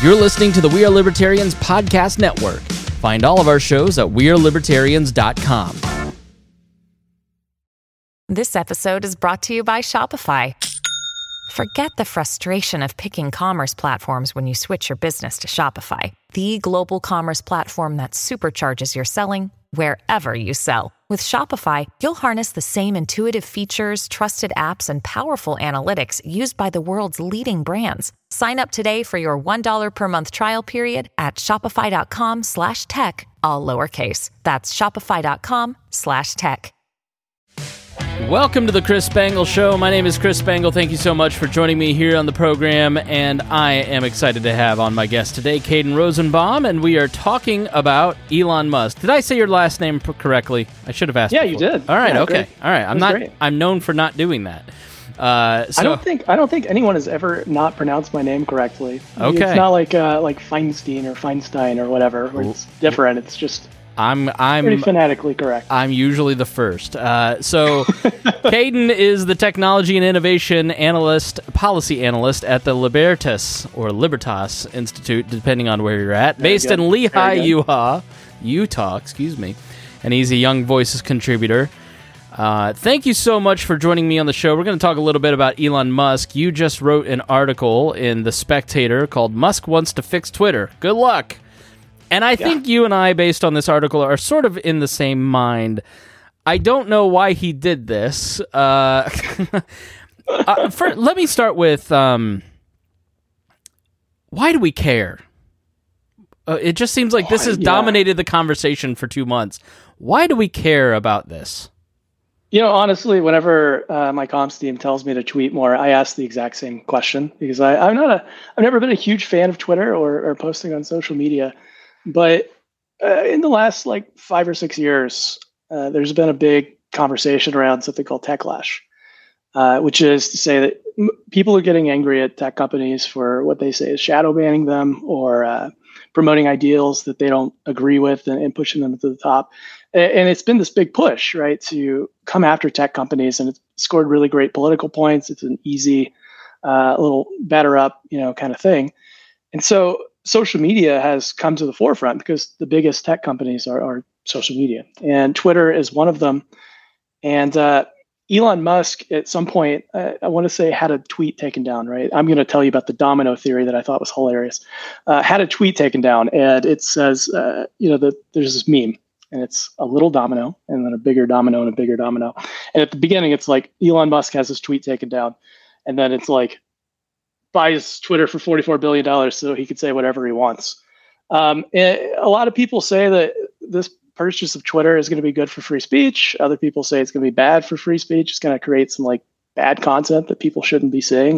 You're listening to the We Are Libertarians Podcast Network. Find all of our shows at wearelibertarians.com. This episode is brought to you by Shopify. Forget the frustration of picking commerce platforms when you switch your business to Shopify, the global commerce platform that supercharges your selling wherever you sell. With Shopify, you'll harness the same intuitive features, trusted apps, and powerful analytics used by the world's leading brands. Sign up today for your $1 per month trial period at shopify.com/tech, all lowercase. That's shopify.com/tech. Welcome to the Chris Spangle Show. My name is Chris Spangle. Thank you so much for joining me here on the program, and I am excited to have on my guest today, Caden Rosenbaum, and we are talking about Elon Musk. Did I say your last name correctly? I should have asked. Yeah, before. You did. All right, yeah, okay, great. All right. I'm known for not doing that. I don't think anyone has ever not pronounced my name correctly. Okay, it's not like Feinstein or Feinstein or whatever. Where it's different. It's just. I'm pretty phonetically correct. I'm usually the first. So Caden is the technology and innovation analyst, policy analyst at the Libertas Institute, depending on where you're at, based in Lehi, Utah, and he's a Young Voices contributor. Thank you so much for joining me on the show. We're going to talk a little bit about Elon Musk. You just wrote an article in The Spectator called "Musk Wants to Fix Twitter." Good luck. And I think you and I, based on this article, are sort of in the same mind. I don't know why he did this. Let me start with, why do we care? It just seems like this has dominated the conversation for 2 months. Why do we care about this? You know, honestly, whenever my comms team tells me to tweet more, I ask the exact same question because I've never been a huge fan of Twitter or posting on social media. But in the last 5 or 6 years, there's been a big conversation around something called techlash, which is to say that people are getting angry at tech companies for what they say is shadow banning them or promoting ideals that they don't agree with and pushing them to the top. And it's been this big push, right, to come after tech companies, and it's scored really great political points. It's an easy little batter up, kind of thing. And so social media has come to the forefront because the biggest tech companies are social media, and Twitter is one of them. And Elon Musk, at some point, I want to say, had a tweet taken down. Right, I'm going to tell you about the domino theory that I thought was hilarious. Had a tweet taken down, and it says, that there's this meme, and it's a little domino, and then a bigger domino, and a bigger domino. And at the beginning, it's like Elon Musk has his tweet taken down, and then it's like, buys Twitter for $44 billion so he could say whatever he wants. And a lot of people say that this purchase of Twitter is going to be good for free speech. Other people say it's going to be bad for free speech. It's going to create some bad content that people shouldn't be saying,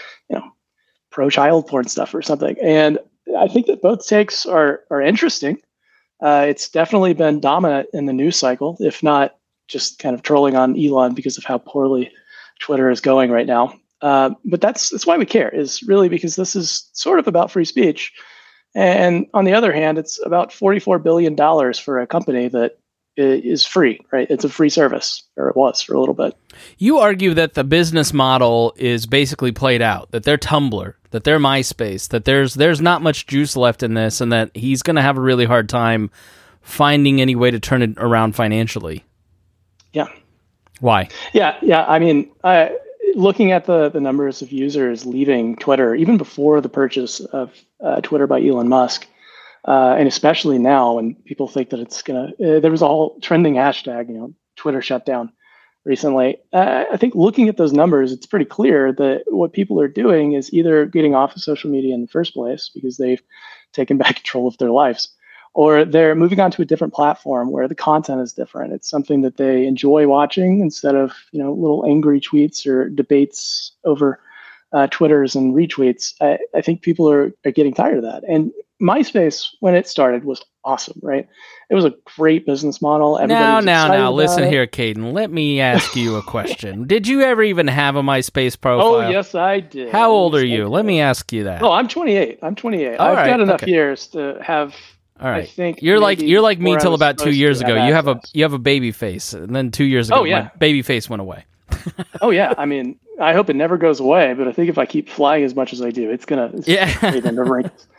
pro-child porn stuff or something. And I think that both takes are interesting. It's definitely been dominant in the news cycle, if not just kind of trolling on Elon because of how poorly Twitter is going right now. But that's why we care, is really because this is sort of about free speech. And on the other hand, it's about $44 billion for a company that is free, right? It's a free service, or it was for a little bit. You argue that the business model is basically played out, that they're Tumblr, that they're MySpace, that there's not much juice left in this, and that he's going to have a really hard time finding any way to turn it around financially. Yeah. Why? Yeah. I mean, looking at the numbers of users leaving Twitter, even before the purchase of Twitter by Elon Musk, and especially now when people think that it's there was a whole trending hashtag, Twitter shut down recently. I think looking at those numbers, it's pretty clear that what people are doing is either getting off of social media in the first place because they've taken back control of their lives, or they're moving on to a different platform where the content is different. It's something that they enjoy watching instead of, little angry tweets or debates over Twitters and retweets. I think people are getting tired of that. And MySpace, when it started, was awesome, right? It was a great business model. Now, listen here, Caden. Let me ask you a question. Did you ever even have a MySpace profile? Oh, yes, I did. How old are you? Let me ask you that. Oh, I'm 28. I've got enough years to have. All right. I think you're like me till about 2 years ago. You have a baby face, and then 2 years ago, my baby face went away. Oh yeah, I mean, I hope it never goes away. But I think if I keep flying as much as I do, it's gonna fade into wrinkles.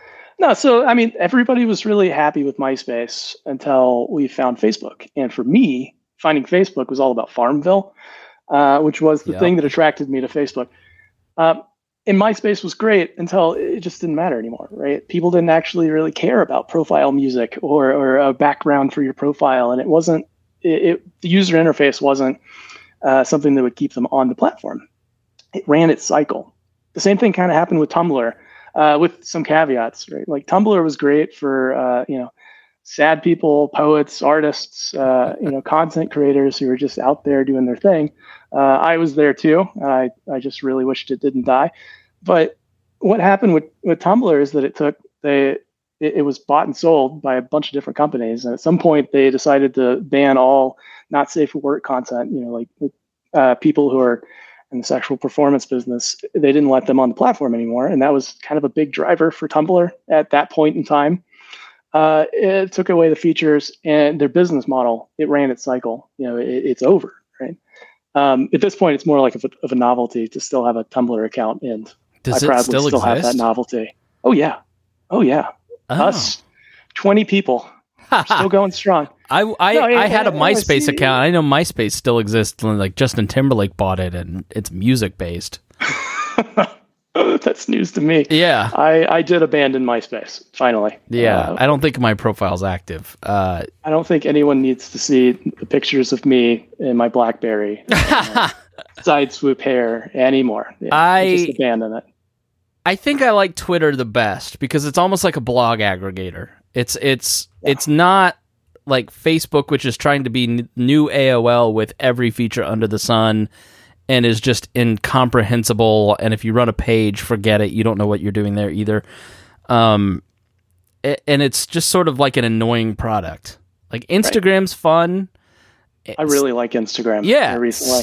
No, so I mean, everybody was really happy with MySpace until we found Facebook. And for me, finding Facebook was all about Farmville, which was the thing that attracted me to Facebook. And MySpace was great until it just didn't matter anymore, right? People didn't actually really care about profile music or a background for your profile, and it wasn't. The user interface wasn't something that would keep them on the platform. It ran its cycle. The same thing kind of happened with Tumblr. With some caveats, right? Like Tumblr was great for sad people, poets, artists, content creators who were just out there doing their thing. I was there too. I just really wished it didn't die. But what happened with Tumblr is that it was bought and sold by a bunch of different companies, and at some point they decided to ban all not safe for work content. People who are in the sexual performance business, they didn't let them on the platform anymore. And that was kind of a big driver for Tumblr at that point in time. It took away the features and their business model. It ran its cycle. It's over, right? At this point, it's more like of a novelty to still have a Tumblr account. And Does I it proudly still have exist? that novelty. Oh, yeah. Us, 20 people, still going strong. I had a MySpace account. I know MySpace still exists. Like Justin Timberlake bought it, and it's music based. That's news to me. Yeah, I did abandon MySpace finally. Yeah, I don't think my profile's active. I don't think anyone needs to see the pictures of me in my BlackBerry side swoop hair anymore. Yeah, I just abandon it. I think I like Twitter the best because it's almost like a blog aggregator. It's not like Facebook, which is trying to be new AOL with every feature under the sun and is just incomprehensible. And if you run a page, forget it. You don't know what you're doing there either. And it's just sort of like an annoying product. Like Instagram's fun. I really like Instagram. Yeah.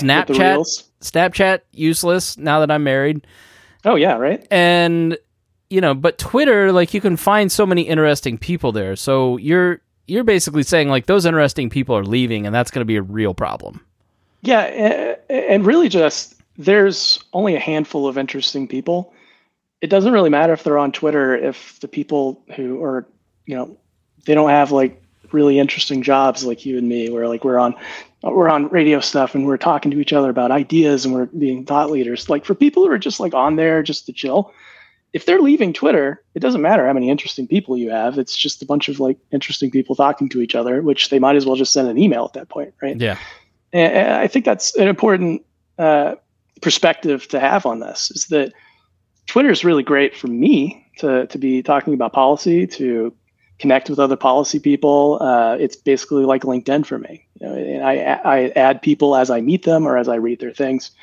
Snapchat, useless now that I'm married. Oh, yeah, right? And, but Twitter, like, you can find so many interesting people there. So you're basically saying, like, those interesting people are leaving, and that's going to be a real problem. Yeah, and really just, there's only a handful of interesting people. It doesn't really matter if they're on Twitter, if the people who are, they don't have, like, really interesting jobs like you and me, where, like, we're on radio stuff and we're talking to each other about ideas and we're being thought leaders. Like for people who are just like on there just to chill, if they're leaving Twitter, it doesn't matter how many interesting people you have. It's just a bunch of like interesting people talking to each other, which they might as well just send an email at that point, right? Yeah. And I think that's an important perspective to have on this, is that Twitter is really great for me to be talking about policy, to connect with other policy people. It's basically like LinkedIn for me. And I add people as I meet them or as I read their things.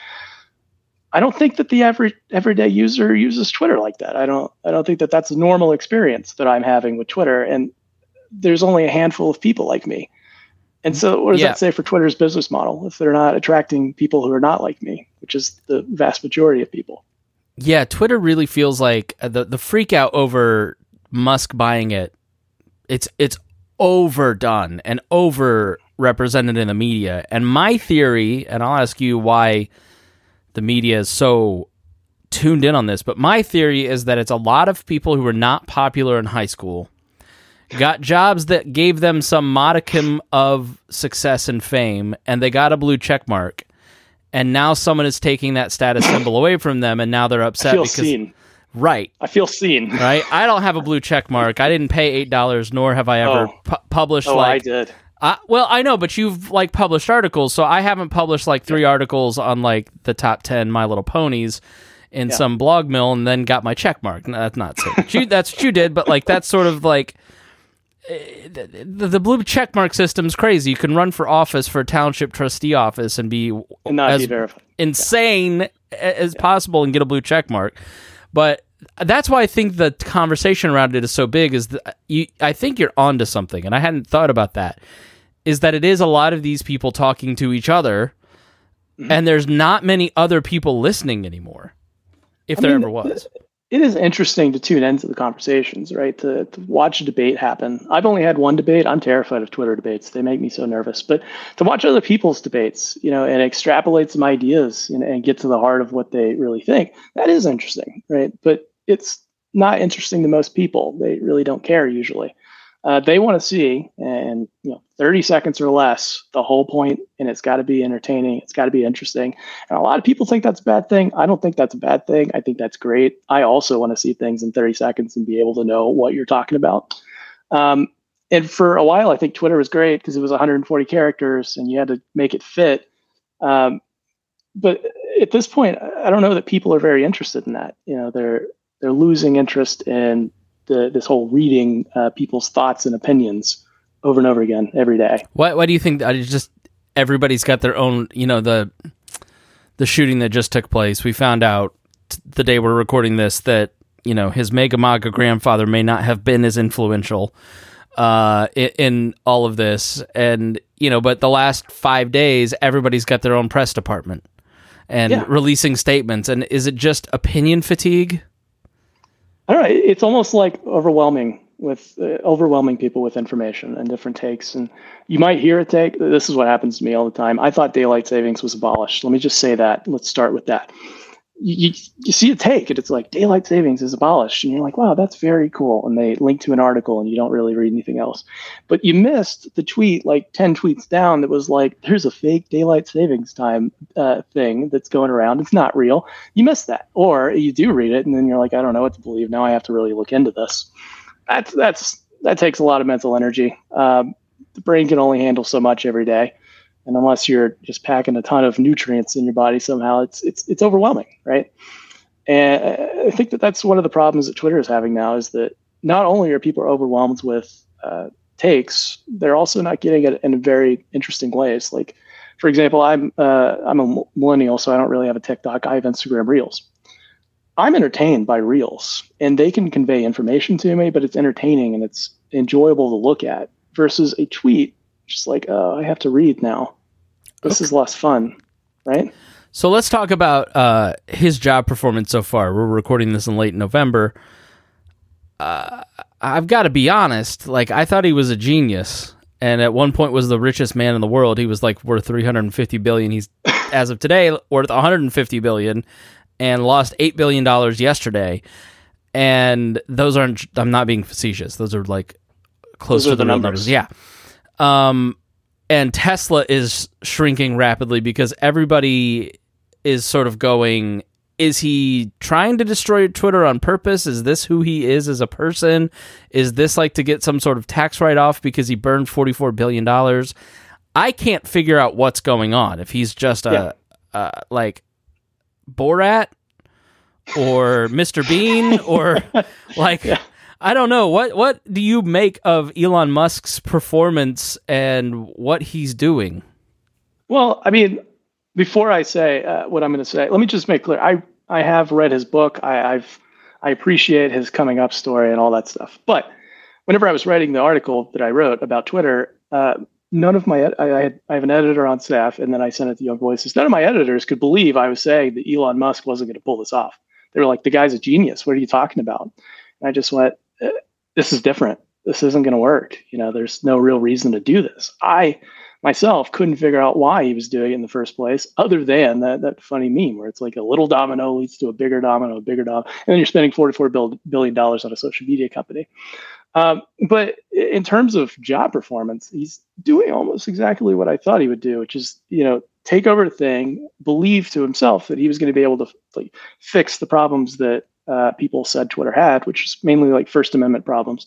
I don't think that the everyday user uses Twitter like that. I don't think that that's a normal experience that I'm having with Twitter. And there's only a handful of people like me. And so what does that say for Twitter's business model if they're not attracting people who are not like me, which is the vast majority of people? Yeah, Twitter really feels like the freak out over Musk buying it. It's overdone and overrepresented in the media. And my theory, and I'll ask you why the media is so tuned in on this, but my theory is that it's a lot of people who were not popular in high school, got jobs that gave them some modicum of success and fame, and they got a blue check mark. And now someone is taking that status symbol away from them, and now they're upset because seen. Right. I feel seen. Right. I don't have a blue check mark. I didn't pay $8, nor have I ever published. I did. Well, I know, but you've like published articles, so I haven't published like 3 articles on like the top 10 My Little Ponies in some blog mill, and then got my check mark. No, that's not so. That's what you did, but like that's sort of like the blue check mark system's crazy. You can run for office for a township trustee office and not be verified. Insane as possible and get a blue check mark. But that's why I think the conversation around it is so big. I think you're onto something, and I hadn't thought about that. Is that it is a lot of these people talking to each other, and there's not many other people listening anymore, if there ever was. It is interesting to tune into the conversations, right? To watch a debate happen. I've only had one debate. I'm terrified of Twitter debates. They make me so nervous. But to watch other people's debates, and extrapolate some ideas and get to the heart of what they really think, that is interesting, right? But it's not interesting to most people. They really don't care usually. They want to see, and 30 seconds or less, the whole point, and it's got to be entertaining. It's got to be interesting. And a lot of people think that's a bad thing. I don't think that's a bad thing. I think that's great. I also want to see things in 30 seconds and be able to know what you're talking about. And for a while, I think Twitter was great because it was 140 characters and you had to make it fit. But at this point, I don't know that people are very interested in that. They're losing interest in this whole reading people's thoughts and opinions over and over again every day. Why do you think that just everybody's got their own, the shooting that just took place? We found out the day we're recording this that, his mega maga grandfather may not have been as influential in all of this. And, but the last 5 days, everybody's got their own press department and releasing statements. And is it just opinion fatigue? I don't know. It's almost like overwhelming people with information and different takes. And you might hear a take. This is what happens to me all the time. I thought daylight savings was abolished. Let me just say that. Let's start with that. You see a take and it's like daylight savings is abolished. And you're like, wow, that's very cool. And they link to an article and you don't really read anything else. But you missed the tweet like 10 tweets down that was like, there's a fake daylight savings time thing that's going around. It's not real. You missed that. Or you do read it and then you're like, I don't know what to believe. Now I have to really look into this. That takes a lot of mental energy. The brain can only handle so much every day. And unless you're just packing a ton of nutrients in your body somehow, it's overwhelming, right? And I think that's one of the problems that Twitter is having now is that not only are people overwhelmed with takes, they're also not getting it in very interesting ways. Like, for example, I'm a millennial, so I don't really have a TikTok. I have Instagram Reels. I'm entertained by Reels, and they can convey information to me, but it's entertaining and it's enjoyable to look at versus a tweet, just like, oh, I have to read now. This is less fun, right? So let's talk about his job performance so far. We're recording this in late November. I've got to be honest. Like, I thought he was a genius, and at one point was the richest man in the world. He was like worth $350 billion. He's as of today worth $150 billion, and lost $8 billion yesterday. And those aren't. I'm not being facetious. Those are like close to the numbers. Yeah. And Tesla is shrinking rapidly because everybody is sort of going, is he trying to destroy Twitter on purpose? Is this who he is as a person? Is this like to get some sort of tax write-off because he burned $44 billion? I can't figure out what's going on. If he's just like Borat or Mr. Bean or like... Yeah. I don't know. What do you make of Elon Musk's performance and what he's doing? Well, I mean, before I say what I'm going to say, let me just make clear. I have read his book. I appreciate his coming up story and all that stuff. But whenever I was writing the article that I wrote about Twitter, none of my I have an editor on staff, and then I sent it to Young Voices. None of my editors could believe I was saying that Elon Musk wasn't going to pull this off. They were like, "The guy's a genius. What are you talking about?" And I just went, this is different. This isn't going to work. There's no real reason to do this. I myself couldn't figure out why he was doing it in the first place, other than that funny meme where it's like a little domino leads to a bigger domino, and then you're spending $44 billion on a social media company. But in terms of job performance, he's doing almost exactly what I thought he would do, which is, take over the thing, believe to himself that he was going to be able to fix the problems that people said Twitter had, which is mainly like First Amendment problems.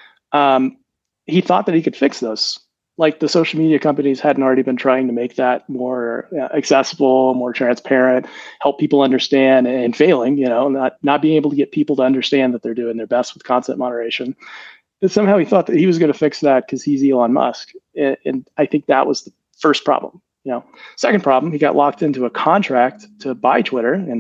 He thought that he could fix those. Like the social media companies hadn't already been trying to make that more accessible, more transparent, help people understand, and failing, not being able to get people to understand that they're doing their best with content moderation. And somehow he thought that he was going to fix that because he's Elon Musk. And I think that was the first problem. Second problem, he got locked into a contract to buy Twitter, and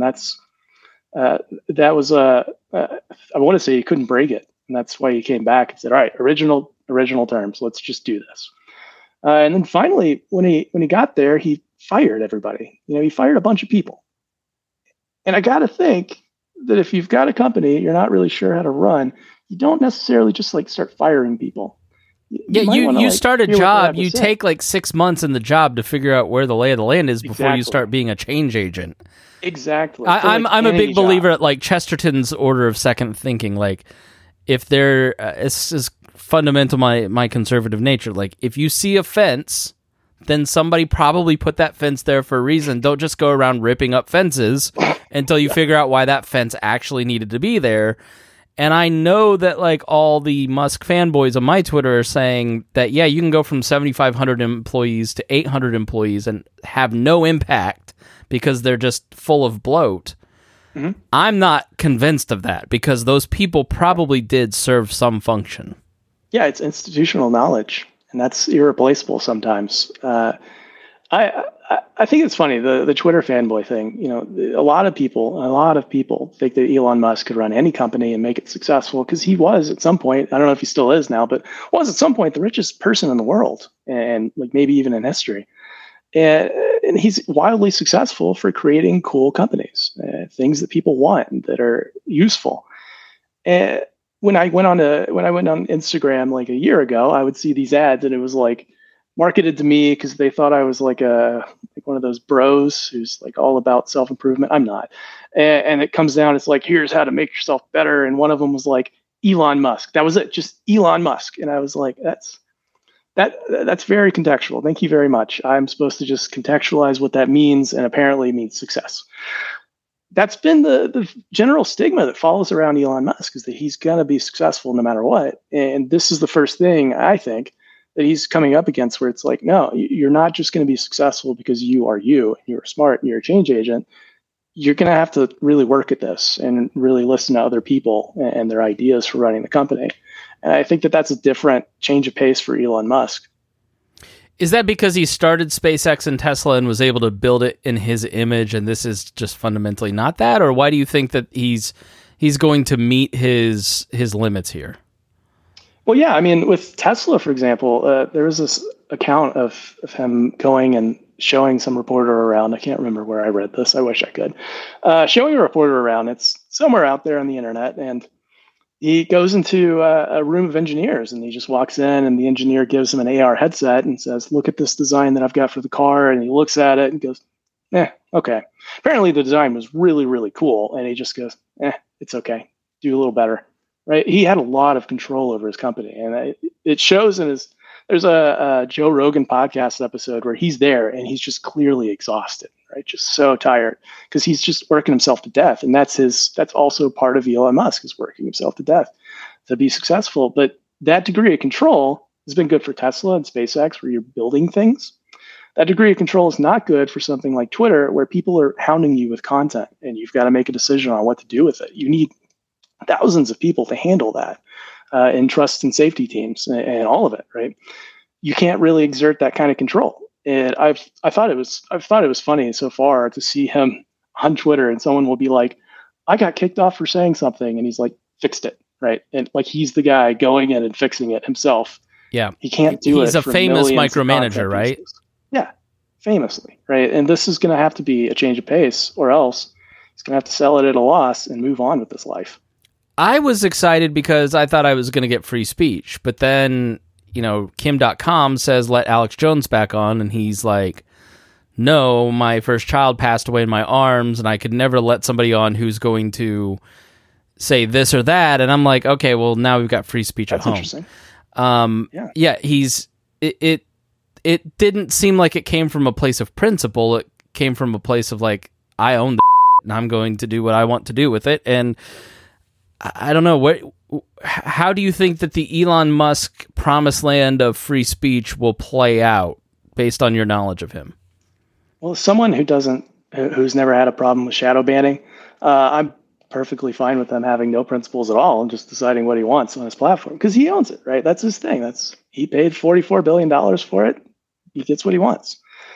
that was I want to say he couldn't break it, and that's why he came back and said, all right, original terms, let's just do this. And then finally, when he got there, he fired everybody. He fired a bunch of people. And I got to think that if you've got a company you're not really sure how to run, you don't necessarily just like start firing people. Yeah, you start a job, you take like 6 months in the job to figure out where the lay of the land is before you start being a change agent. Exactly. I'm a big believer at like Chesterton's order of second thinking. Like, if there, this is fundamental my conservative nature. Like, if you see a fence, then somebody probably put that fence there for a reason. Don't just go around ripping up fences until you figure out why that fence actually needed to be there. And I know that like all the Musk fanboys on my Twitter are saying that, yeah, you can go from 7,500 employees to 800 employees and have no impact because they're just full of bloat. Mm-hmm. I'm not convinced of that because those people probably did serve some function. Yeah, it's institutional knowledge, and that's irreplaceable sometimes. I think it's funny, the Twitter fanboy thing. You know, a lot of people think that Elon Musk could run any company and make it successful because he was at some point, I don't know if he still is now, but was at some point the richest person in the world and like maybe even in history. And he's wildly successful for creating cool companies, things that people want and that are useful. And when I went on Instagram like a year ago, I would see these ads and it was like marketed to me because they thought I was like one of those bros who's like all about self-improvement. I'm not. And it comes down, it's like, here's how to make yourself better. And one of them was like Elon Musk. That was it, just Elon Musk. And I was like, that's very contextual. Thank you very much. I'm supposed to just contextualize what that means, and apparently it means success. That's been the general stigma that follows around Elon Musk, is that he's going to be successful no matter what. And this is the first thing, I think, that he's coming up against where it's like, no, you're not just going to be successful because you are you, and you're smart, and you're a change agent. You're going to have to really work at this and really listen to other people and their ideas for running the company. And I think that that's a different change of pace for Elon Musk. Is that because he started SpaceX and Tesla and was able to build it in his image, and this is just fundamentally not that? Or why do you think that he's going to meet his limits here? Well, yeah, I mean, with Tesla, for example, there was this account of him going and showing some reporter around. I can't remember where I read this. I wish I could. Showing a reporter around. It's somewhere out there on the internet, and he goes into a room of engineers, and he just walks in, and the engineer gives him an AR headset and says, look at this design that I've got for the car. And he looks at it and goes, okay. Apparently the design was really, really cool. And he just goes, it's okay. Do a little better, right? He had a lot of control over his company. And it shows in there's a Joe Rogan podcast episode where he's there and he's just clearly exhausted, right? Just so tired because he's just working himself to death. And that's also part of Elon Musk, is working himself to death to be successful. But that degree of control has been good for Tesla and SpaceX, where you're building things. That degree of control is not good for something like Twitter, where people are hounding you with content and you've got to make a decision on what to do with it. You need thousands of people to handle that. In trust and safety teams and all of it, right? You can't really exert that kind of control. And I thought it was funny so far to see him on Twitter, and someone will be like, I got kicked off for saying something, and he's like, fixed it, right? And like, he's the guy going in and fixing it himself. Yeah. He can't do it. He's a famous micromanager, right? Yeah, famously, right? And this is going to have to be a change of pace, or else he's going to have to sell it at a loss and move on with his life. I was excited because I thought I was going to get free speech, but then, Kim.com says, let Alex Jones back on, and he's like, no, my first child passed away in my arms, and I could never let somebody on who's going to say this or that. And I'm like, okay, well, now we've got free speech at home. That's interesting. Yeah, it didn't seem like it came from a place of principle. It came from a place of like, I own the and I'm going to do what I want to do with it. And I don't know, how do you think that the Elon Musk promised land of free speech will play out based on your knowledge of him? Well, as someone who's never had a problem with shadow banning, I'm perfectly fine with them having no principles at all and just deciding what he wants on his platform, because he owns it, right? That's his thing. He paid $44 billion for it. He gets what he wants.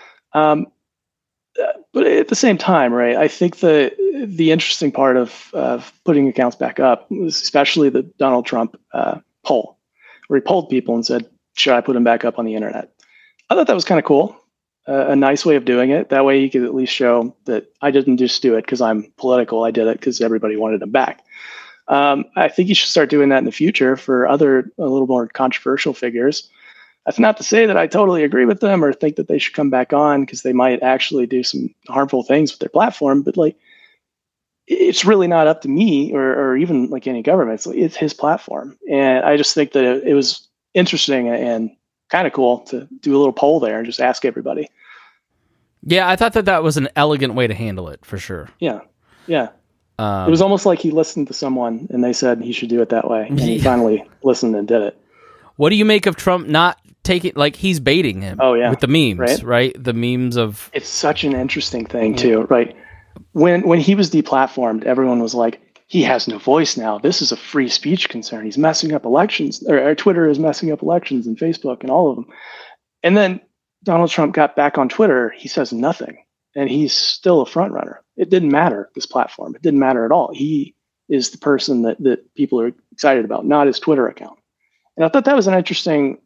But at the same time, right, I think the interesting part of putting accounts back up was especially the Donald Trump poll, where he polled people and said, should I put them back up on the internet? I thought that was kind of cool, a nice way of doing it. That way he could at least show that I didn't just do it because I'm political. I did it because everybody wanted him back. I think you should start doing that in the future for other a little more controversial figures. That's not to say that I totally agree with them or think that they should come back on, because they might actually do some harmful things with their platform. But like, it's really not up to me or even like any government. It's his platform. And I just think that it was interesting and kind of cool to do a little poll there and just ask everybody. Yeah, I thought that was an elegant way to handle it, for sure. Yeah. It was almost like he listened to someone and they said he should do it that way. And he finally listened and did it. What do you make of Trump not taking, like, he's baiting him with the memes, right? The memes of... It's such an interesting thing, too, right? When he was deplatformed, everyone was like, he has no voice now. This is a free speech concern. He's messing up elections, or Twitter is messing up elections, and Facebook and all of them. And then Donald Trump got back on Twitter. He says nothing, and he's still a front runner. It didn't matter, this platform. It didn't matter at all. He is the person that people are excited about, not his Twitter account. And I thought that was an interesting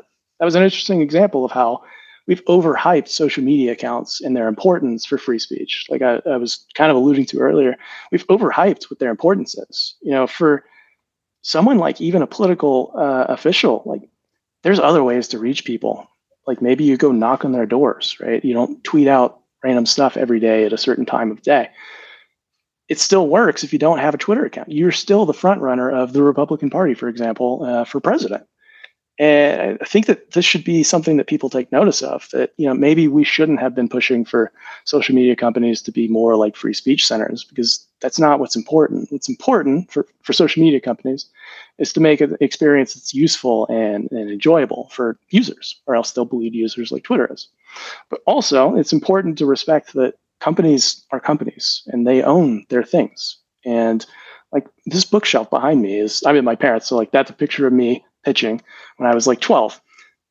example of how we've overhyped social media accounts and their importance for free speech. Like I was kind of alluding to earlier, we've overhyped what their importance is. You know, for someone like even a political official, like there's other ways to reach people. Like maybe you go knock on their doors, right? You don't tweet out random stuff every day at a certain time of day. It still works if you don't have a Twitter account. You're still the front runner of the Republican Party, for example, for president. And I think that this should be something that people take notice of, that, you know, maybe we shouldn't have been pushing for social media companies to be more like free speech centers, because that's not what's important. What's important for social media companies is to make an experience that's useful and enjoyable for users, or else they'll bleed users like Twitter is. But also, it's important to respect that companies are companies and they own their things. And like this bookshelf behind me is, I'm at my parents, so like that's a picture of me pitching when I was like 12.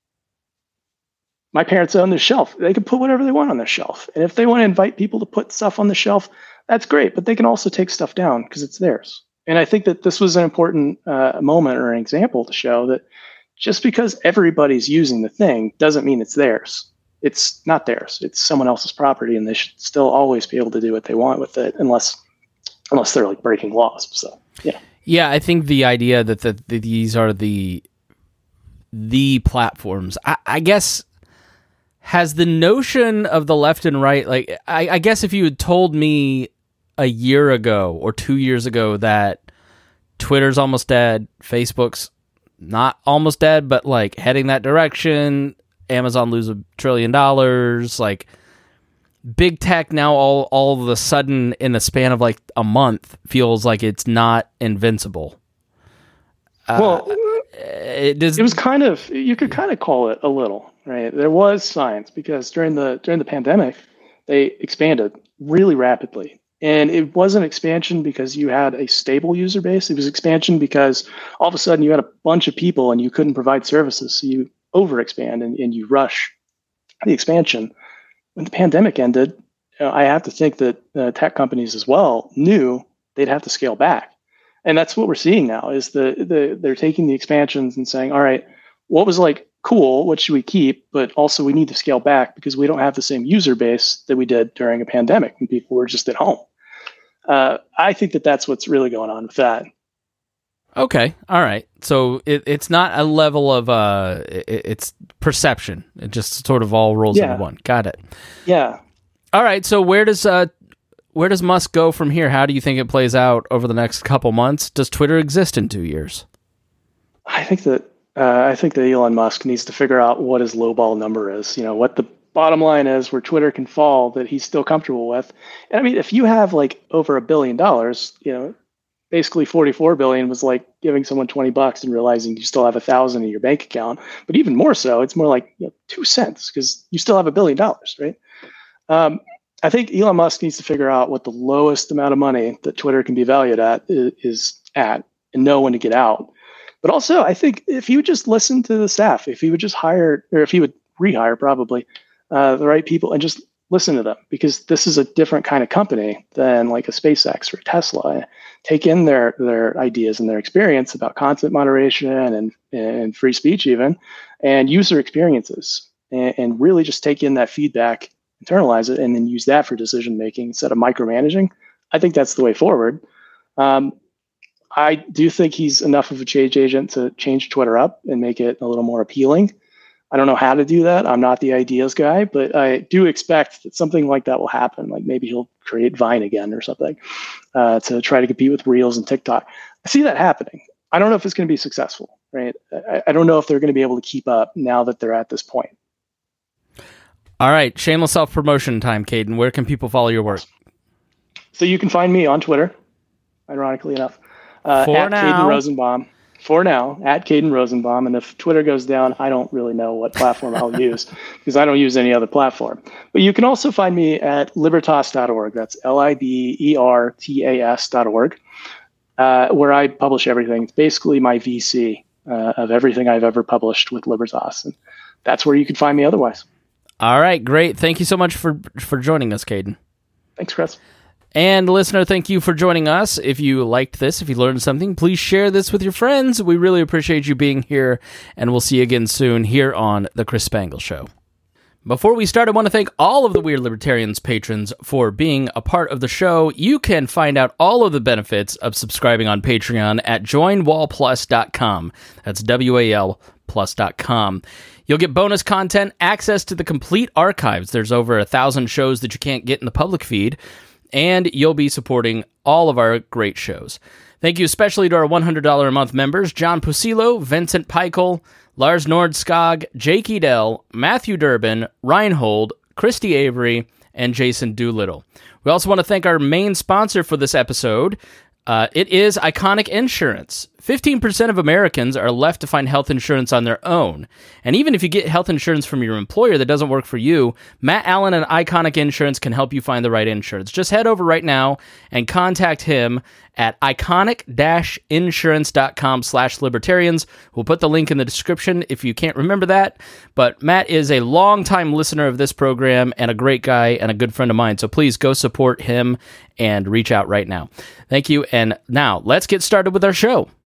My parents own this shelf. They can put whatever they want on their shelf. And if they want to invite people to put stuff on the shelf, that's great. But they can also take stuff down because it's theirs. And I think that this was an important moment or an example to show that just because everybody's using the thing doesn't mean it's theirs. It's not theirs. It's someone else's property, and they should still always be able to do what they want with it, unless they're like breaking laws. So, yeah. Yeah, I think the idea that these are the platforms, I guess, has the notion of the left and right, like, I guess if you had told me a year ago or 2 years ago that Twitter's almost dead, Facebook's not almost dead, but like heading that direction, Amazon lose $1 trillion, like big tech now all of a sudden in the span of like a month feels like it's not invincible. Well, it was kind of, you could kind of call it a little, right? There was science, because during the pandemic, they expanded really rapidly. And it wasn't expansion because you had a stable user base. It was expansion because all of a sudden you had a bunch of people and you couldn't provide services. So you overexpand and you rush the expansion. When the pandemic ended, I have to think that tech companies as well knew they'd have to scale back. And that's what we're seeing now is they're taking the expansions and saying, all right, what was like cool, what should we keep? But also we need to scale back because we don't have the same user base that we did during a pandemic when people were just at home. I think that that's what's really going on with that. Okay. All right. So it's not a level of it's perception. It just sort of all rolls into one. Got it. Yeah. All right. So where does Musk go from here? How do you think it plays out over the next couple months? Does Twitter exist in 2 years? I think that Elon Musk needs to figure out what his lowball number is. You know, what the bottom line is where Twitter can fall that he's still comfortable with. And I mean, if you have like over $1 billion, you know, basically 44 billion was like giving someone $20 and realizing you still have 1,000 in your bank account. But even more so, it's more like 2 cents because you still have $1 billion, right? I think Elon Musk needs to figure out what the lowest amount of money that Twitter can be valued at is at, and know when to get out. But also, I think if he would just listen to the staff, if he would just hire, or if he would rehire probably the right people and just listen to them, because this is a different kind of company than like a SpaceX or Tesla. Take in their ideas and their experience about content moderation and free speech even, and user experiences, and really just take in that feedback, internalize it, and then use that for decision making instead of micromanaging. I think that's the way forward. I do think he's enough of a change agent to change Twitter up and make it a little more appealing. I don't know how to do that. I'm not the ideas guy, but I do expect that something like that will happen. Like maybe he'll create Vine again or something to try to compete with Reels and TikTok. I see that happening. I don't know if it's going to be successful, right? I don't know if they're going to be able to keep up now that they're at this point. All right, shameless self-promotion time, Caden. Where can people follow your work? So you can find me on Twitter, ironically enough, at now. Caden Rosenbaum. For now, at Caden Rosenbaum. And if Twitter goes down, I don't really know what platform I'll use because I don't use any other platform. But you can also find me at libertas.org. That's libertas.org, where I publish everything. It's basically my VC of everything I've ever published with Libertas. And that's where you can find me otherwise. All right, great. Thank you so much for joining us, Caden. Thanks, Chris. And listener, thank you for joining us. If you liked this, if you learned something, please share this with your friends. We really appreciate you being here, and we'll see you again soon here on The Chris Spangle Show. Before we start, I want to thank all of the Weird Libertarians patrons for being a part of the show. You can find out all of the benefits of subscribing on Patreon at joinwalplus.com. That's WAL+.com. You'll get bonus content, access to the complete archives. There's over 1,000 shows that you can't get in the public feed. And you'll be supporting all of our great shows. Thank you especially to our $100 a month members, John Pusilo, Vincent Peichel, Lars Nordskog, Jake Edel, Matthew Durbin, Reinhold, Christy Avery, and Jason Doolittle. We also want to thank our main sponsor for this episode. It is Iconic Insurance. 15% of Americans are left to find health insurance on their own. And even if you get health insurance from your employer that doesn't work for you, Matt Allen and Iconic Insurance can help you find the right insurance. Just head over right now and contact him at iconic-insurance.com/libertarians. We'll put the link in the description if you can't remember that. But Matt is a longtime listener of this program and a great guy and a good friend of mine. So please go support him and reach out right now. Thank you. And now let's get started with our show.